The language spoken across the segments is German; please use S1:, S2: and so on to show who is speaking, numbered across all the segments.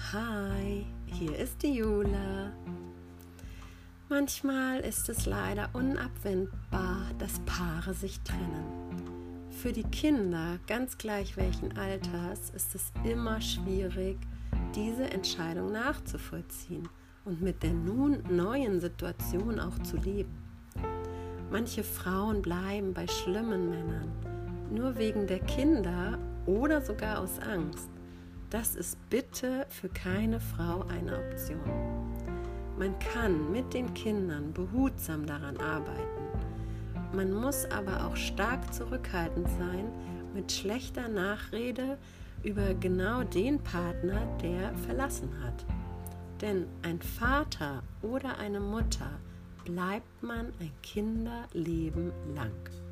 S1: Hi, hier ist die Jula. Manchmal ist es leider unabwendbar, dass Paare sich trennen. Für die Kinder, ganz gleich welchen Alters, ist es immer schwierig, diese Entscheidung nachzuvollziehen und mit der nun neuen Situation auch zu leben. Manche Frauen bleiben bei schlimmen Männern, nur wegen der Kinder oder sogar aus Angst. Das ist bitte für keine Frau eine Option. Man kann mit den Kindern behutsam daran arbeiten. Man muss aber auch stark zurückhaltend sein mit schlechter Nachrede über genau den Partner, der verlassen hat. Denn ein Vater oder eine Mutter bleibt man ein Kinderleben lang.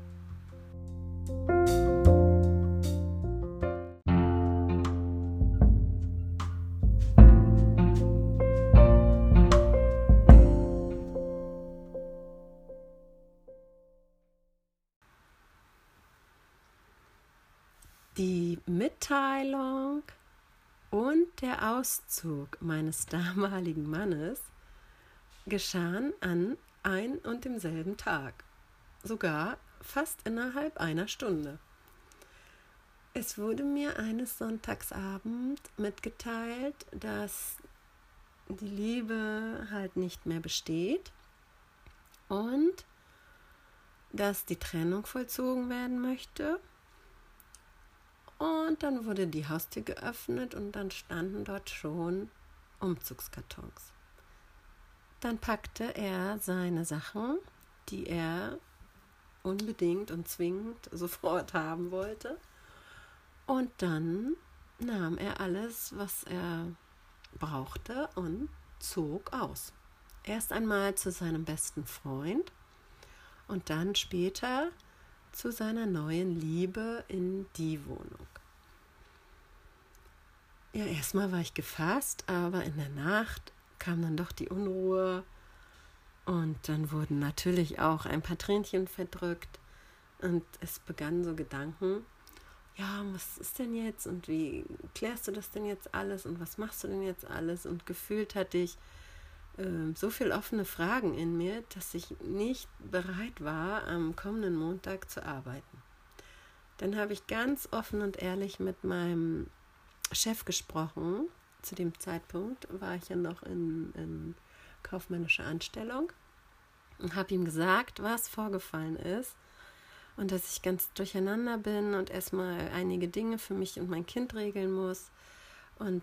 S1: Die Mitteilung und der Auszug meines damaligen Mannes geschahen an ein und demselben Tag, sogar fast innerhalb einer Stunde. Es wurde mir eines Sonntagsabend mitgeteilt, dass die Liebe halt nicht mehr besteht und dass die Trennung vollzogen werden möchte. Und dann wurde die Haustür geöffnet und dann standen dort schon Umzugskartons. Dann packte er seine Sachen, die er unbedingt und zwingend sofort haben wollte. Und dann nahm er alles, was er brauchte und zog aus. Erst einmal zu seinem besten Freund und dann später zu seiner neuen Liebe in die Wohnung. Ja, erstmal war ich gefasst, aber in der Nacht kam dann doch die Unruhe und dann wurden natürlich auch ein paar Tränchen verdrückt und es begannen so Gedanken, ja, was ist denn jetzt und wie klärst du das denn jetzt alles und was machst du denn jetzt alles? Und gefühlt hatte ich so viele offene Fragen in mir, dass ich nicht bereit war, am kommenden Montag zu arbeiten. Dann habe ich ganz offen und ehrlich mit meinem Chef gesprochen. Zu dem Zeitpunkt war ich ja noch in kaufmännischer Anstellung und habe ihm gesagt, was vorgefallen ist und dass ich ganz durcheinander bin und erstmal einige Dinge für mich und mein Kind regeln muss und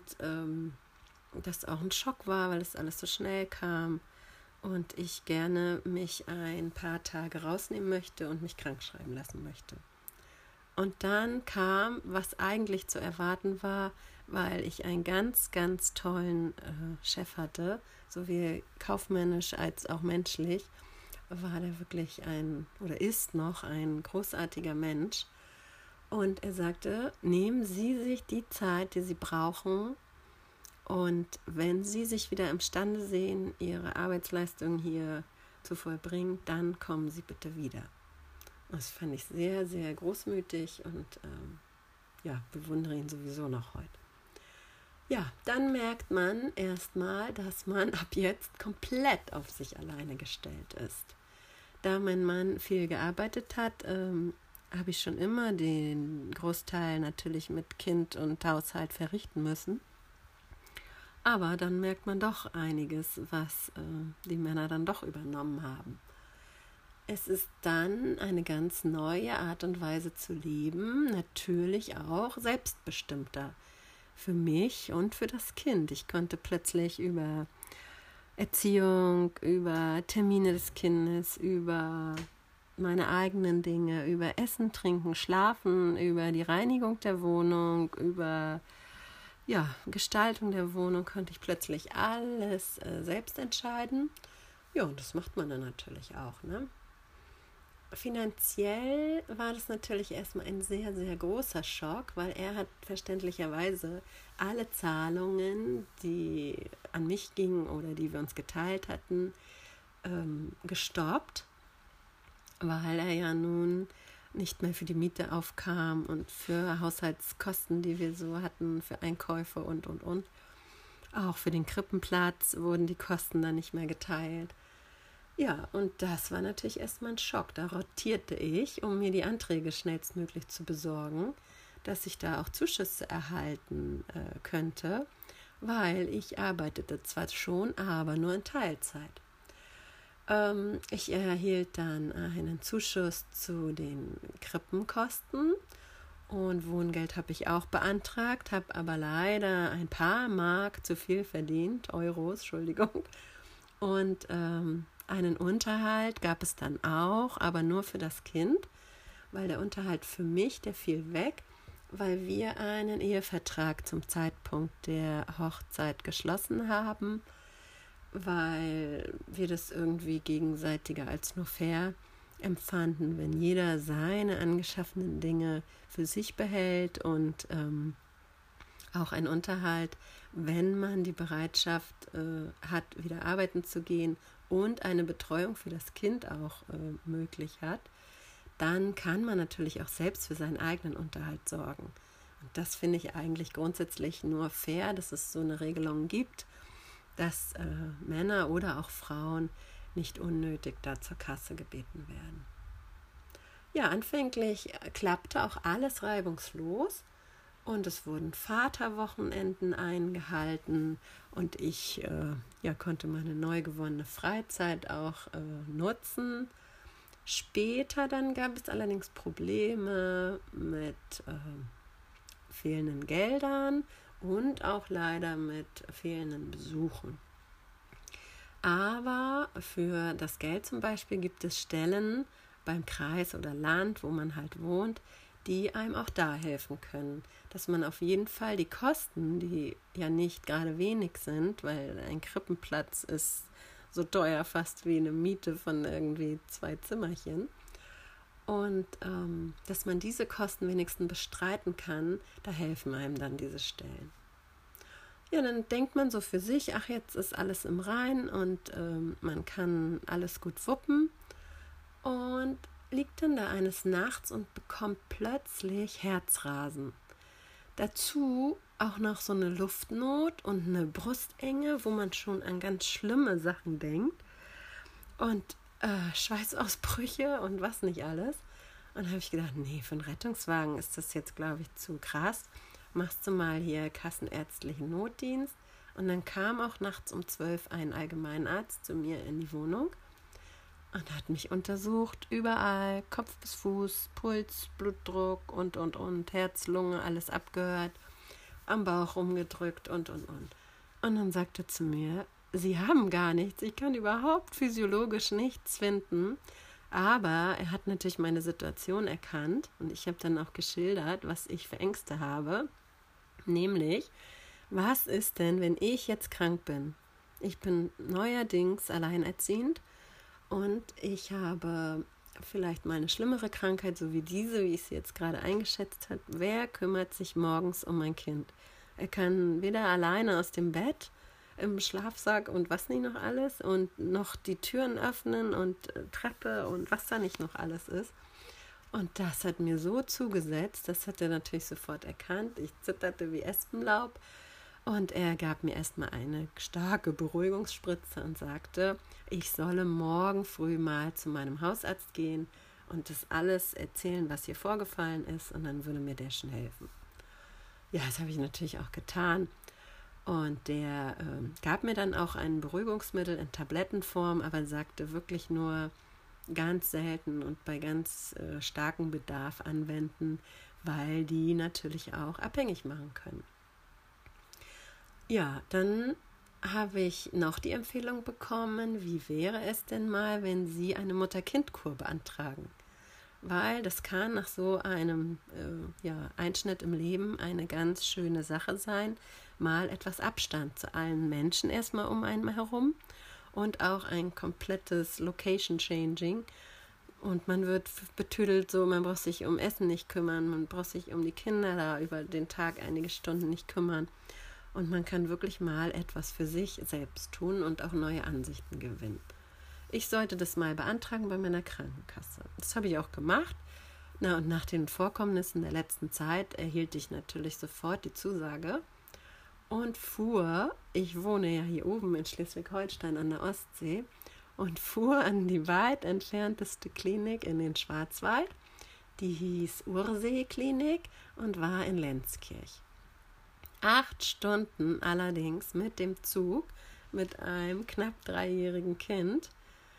S1: das auch ein Schock war, weil es alles so schnell kam und ich gerne mich ein paar Tage rausnehmen möchte und mich krank schreiben lassen möchte. Und dann kam, was eigentlich zu erwarten war, weil ich einen ganz, ganz tollen Chef hatte, sowohl kaufmännisch als auch menschlich, war der wirklich ist noch ein großartiger Mensch. Und er sagte, nehmen Sie sich die Zeit, die Sie brauchen, und wenn Sie sich wieder imstande sehen, Ihre Arbeitsleistung hier zu vollbringen, dann kommen Sie bitte wieder. Das fand ich sehr, sehr großmütig und bewundere ihn sowieso noch heute. Ja, dann merkt man erstmal, dass man ab jetzt komplett auf sich alleine gestellt ist. Da mein Mann viel gearbeitet hat, habe ich schon immer den Großteil natürlich mit Kind und Haushalt verrichten müssen. Aber dann merkt man doch einiges, was die Männer dann doch übernommen haben. Es ist dann eine ganz neue Art und Weise zu leben, natürlich auch selbstbestimmter für mich und für das Kind. Ich konnte plötzlich über Erziehung, über Termine des Kindes, über meine eigenen Dinge, über Essen, Trinken, Schlafen, über die Reinigung der Wohnung, über Gestaltung der Wohnung konnte ich plötzlich alles selbst entscheiden. Ja, und das macht man dann natürlich auch, ne? Finanziell war das natürlich erstmal ein sehr, sehr großer Schock, weil er hat verständlicherweise alle Zahlungen, die an mich gingen oder die wir uns geteilt hatten, gestoppt, weil er ja nun nicht mehr für die Miete aufkam und für Haushaltskosten, die wir so hatten, für Einkäufe und. Auch für den Krippenplatz wurden die Kosten dann nicht mehr geteilt. Ja, und das war natürlich erstmal ein Schock. Da rotierte ich, um mir die Anträge schnellstmöglich zu besorgen, dass ich da auch Zuschüsse erhalten könnte, weil ich arbeitete zwar schon, aber nur in Teilzeit. Ich erhielt dann einen Zuschuss zu den Krippenkosten und Wohngeld habe ich auch beantragt, habe aber leider ein paar Mark zu viel verdient, Euros, Entschuldigung. Und einen Unterhalt gab es dann auch, aber nur für das Kind, weil der Unterhalt für mich, der fiel weg, weil wir einen Ehevertrag zum Zeitpunkt der Hochzeit geschlossen haben, weil wir das irgendwie gegenseitiger als nur fair empfanden, wenn jeder seine angeschaffenen Dinge für sich behält und auch ein Unterhalt, wenn man die Bereitschaft hat, wieder arbeiten zu gehen und eine Betreuung für das Kind auch möglich hat, dann kann man natürlich auch selbst für seinen eigenen Unterhalt sorgen. Und das finde ich eigentlich grundsätzlich nur fair, dass es so eine Regelung gibt, dass Männer oder auch Frauen nicht unnötig da zur Kasse gebeten werden. Ja, anfänglich klappte auch alles reibungslos und es wurden Vaterwochenenden eingehalten und ich konnte meine neu gewonnene Freizeit auch nutzen. Später dann gab es allerdings Probleme mit fehlenden Geldern und auch leider mit fehlenden Besuchen. Aber für das Geld zum Beispiel gibt es Stellen beim Kreis oder Land, wo man halt wohnt, die einem auch da helfen können. Dass man auf jeden Fall die Kosten, die ja nicht gerade wenig sind, weil ein Krippenplatz ist so teuer fast wie eine Miete von irgendwie 2 Zimmerchen, und dass man diese Kosten wenigstens bestreiten kann, da helfen einem dann diese Stellen. Ja, dann denkt man so für sich, ach, jetzt ist alles im Reinen und man kann alles gut wuppen und liegt dann da eines Nachts und bekommt plötzlich Herzrasen. Dazu auch noch so eine Luftnot und eine Brustenge, wo man schon an ganz schlimme Sachen denkt und Schweißausbrüche und was nicht alles. Und da habe ich gedacht, nee, für einen Rettungswagen ist das jetzt, glaube ich, zu krass. Machst du mal hier kassenärztlichen Notdienst. Und dann kam auch nachts um 12 ein Allgemeinarzt zu mir in die Wohnung und hat mich untersucht, überall, Kopf bis Fuß, Puls, Blutdruck und, Herz, Lunge, alles abgehört, am Bauch rumgedrückt und. Und dann sagte er zu mir, Sie haben gar nichts, ich kann überhaupt physiologisch nichts finden. Aber er hat natürlich meine Situation erkannt und ich habe dann auch geschildert, was ich für Ängste habe. Nämlich, was ist denn, wenn ich jetzt krank bin? Ich bin neuerdings alleinerziehend und ich habe vielleicht mal eine schlimmere Krankheit, so wie diese, wie ich sie jetzt gerade eingeschätzt habe. Wer kümmert sich morgens um mein Kind? Er kann weder alleine aus dem Bett, im Schlafsack und was nicht noch alles und noch die Türen öffnen und Treppe und was da nicht noch alles ist. Und das hat mir so zugesetzt, das hat er natürlich sofort erkannt. Ich zitterte wie Espenlaub und er gab mir erstmal eine starke Beruhigungsspritze und sagte, ich solle morgen früh mal zu meinem Hausarzt gehen und das alles erzählen, was hier vorgefallen ist, und dann würde mir der schon helfen. Ja, das habe ich natürlich auch getan. Und der gab mir dann auch ein Beruhigungsmittel in Tablettenform, aber sagte wirklich nur ganz selten und bei ganz starkem Bedarf anwenden, weil die natürlich auch abhängig machen können. Ja, dann habe ich noch die Empfehlung bekommen, wie wäre es denn mal, wenn Sie eine Mutter-Kind-Kur beantragen? Weil das kann nach so einem Einschnitt im Leben eine ganz schöne Sache sein, mal etwas Abstand zu allen Menschen erstmal um einen herum und auch ein komplettes Location-Changing. Und man wird betüdelt so, man braucht sich um Essen nicht kümmern, man braucht sich um die Kinder da über den Tag einige Stunden nicht kümmern. Und man kann wirklich mal etwas für sich selbst tun und auch neue Ansichten gewinnen. Ich sollte das mal beantragen bei meiner Krankenkasse. Das habe ich auch gemacht. Na, und nach den Vorkommnissen der letzten Zeit erhielt ich natürlich sofort die Zusage. und fuhr, ich wohne ja hier oben in Schleswig-Holstein an der Ostsee, und fuhr an die weit entfernteste Klinik in den Schwarzwald. Die hieß Ursee-Klinik und war in Lenzkirch. 8 Stunden allerdings mit dem Zug, mit einem knapp 3-jährigen Kind.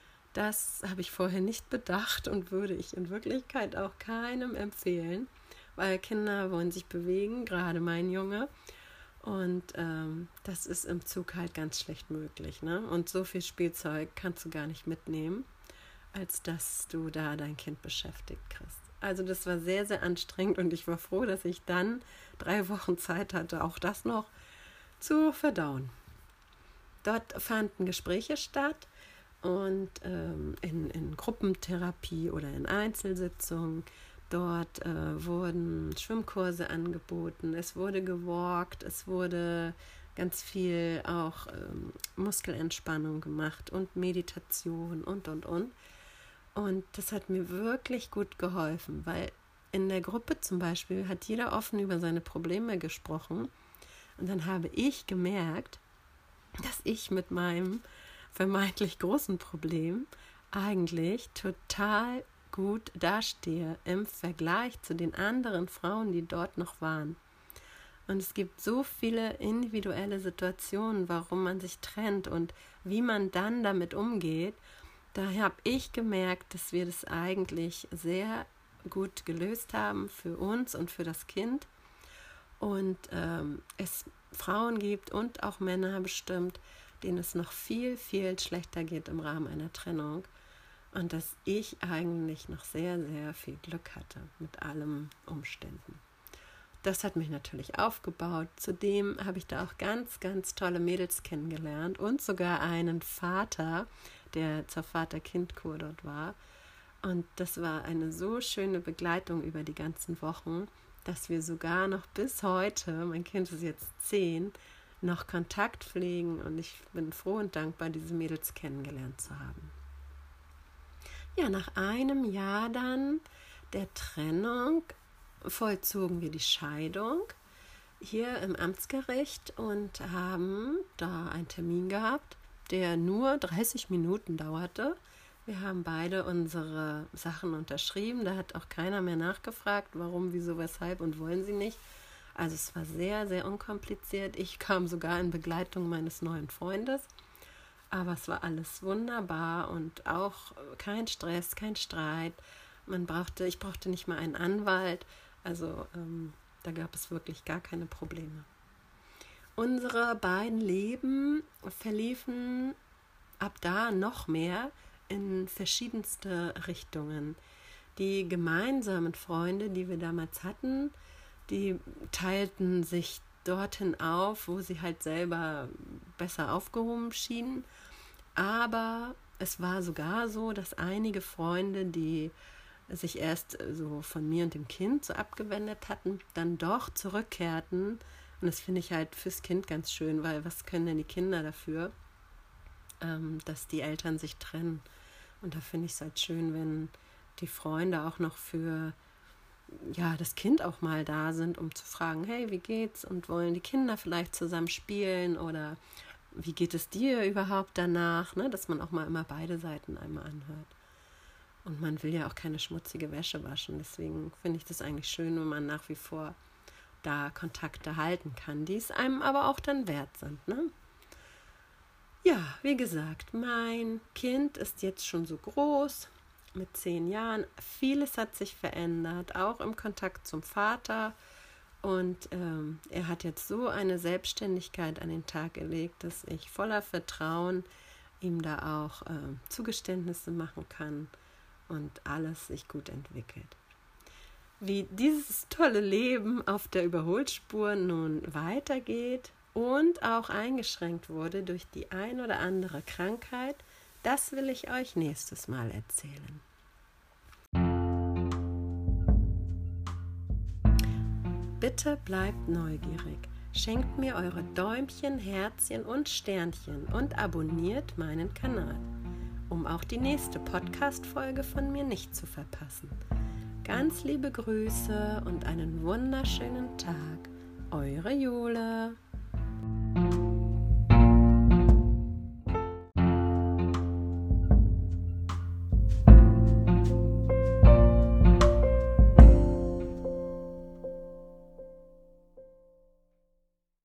S1: Das habe ich vorher nicht bedacht und würde ich in Wirklichkeit auch keinem empfehlen, weil Kinder wollen sich bewegen, gerade mein Junge. Und das ist im Zug halt ganz schlecht möglich, ne? Und so viel Spielzeug kannst du gar nicht mitnehmen, als dass du da dein Kind beschäftigt kriegst. Also das war sehr, sehr anstrengend und ich war froh, dass ich dann 3 Wochen Zeit hatte, auch das noch zu verdauen. Dort fanden Gespräche statt und in Gruppentherapie oder in Einzelsitzungen. Dort wurden Schwimmkurse angeboten, es wurde gewalkt, es wurde ganz viel auch Muskelentspannung gemacht und Meditation und. Und das hat mir wirklich gut geholfen, weil in der Gruppe zum Beispiel hat jeder offen über seine Probleme gesprochen. Und dann habe ich gemerkt, dass ich mit meinem vermeintlich großen Problem eigentlich total gut dastehe im Vergleich zu den anderen Frauen, die dort noch waren. Und es gibt so viele individuelle Situationen, warum man sich trennt und wie man dann damit umgeht. Daher habe ich gemerkt, dass wir das eigentlich sehr gut gelöst haben für uns und für das Kind. Und es Frauen gibt und auch Männer bestimmt, denen es noch viel, viel schlechter geht im Rahmen einer Trennung. Und dass ich eigentlich noch sehr, sehr viel Glück hatte mit allen Umständen. Das hat mich natürlich aufgebaut. Zudem habe ich da auch ganz, ganz tolle Mädels kennengelernt und sogar einen Vater, der zur Vater-Kind-Kur dort war. Und das war eine so schöne Begleitung über die ganzen Wochen, dass wir sogar noch bis heute, mein Kind ist jetzt 10, noch Kontakt pflegen. Und ich bin froh und dankbar, diese Mädels kennengelernt zu haben. Ja, nach einem Jahr dann der Trennung vollzogen wir die Scheidung hier im Amtsgericht und haben da einen Termin gehabt, der nur 30 Minuten dauerte. Wir haben beide unsere Sachen unterschrieben, da hat auch keiner mehr nachgefragt, warum, wieso, weshalb und wollen sie nicht. Also es war sehr, sehr unkompliziert. Ich kam sogar in Begleitung meines neuen Freundes. Aber es war alles wunderbar und auch kein Stress, kein Streit. Ich brauchte nicht mal einen Anwalt. Also da gab es wirklich gar keine Probleme. Unsere beiden Leben verliefen ab da noch mehr in verschiedenste Richtungen. Die gemeinsamen Freunde, die wir damals hatten, die teilten sich dorthin auf, wo sie halt selber besser aufgehoben schienen. Aber es war sogar so, dass einige Freunde, die sich erst so von mir und dem Kind so abgewendet hatten, dann doch zurückkehrten. Und das finde ich halt fürs Kind ganz schön, weil was können denn die Kinder dafür, dass die Eltern sich trennen? Und da finde ich es halt schön, wenn die Freunde auch noch für das Kind auch mal da sind, um zu fragen, hey, wie geht's? Und wollen die Kinder vielleicht zusammen spielen? Oder wie geht es dir überhaupt danach? Ne? Dass man auch mal immer beide Seiten einmal anhört. Und man will ja auch keine schmutzige Wäsche waschen. Deswegen finde ich das eigentlich schön, wenn man nach wie vor da Kontakte halten kann, die es einem aber auch dann wert sind. Ne? Ja, wie gesagt, mein Kind ist jetzt schon so groß, mit 10 Jahren. Vieles hat sich verändert, auch im Kontakt zum Vater. Und er hat jetzt so eine Selbstständigkeit an den Tag gelegt, dass ich voller Vertrauen ihm da auch Zugeständnisse machen kann und alles sich gut entwickelt. Wie dieses tolle Leben auf der Überholspur nun weitergeht und auch eingeschränkt wurde durch die ein oder andere Krankheit, das will ich euch nächstes Mal erzählen. Bitte bleibt neugierig, schenkt mir eure Däumchen, Herzchen und Sternchen und abonniert meinen Kanal, um auch die nächste Podcast-Folge von mir nicht zu verpassen. Ganz liebe Grüße und einen wunderschönen Tag. Eure Jule.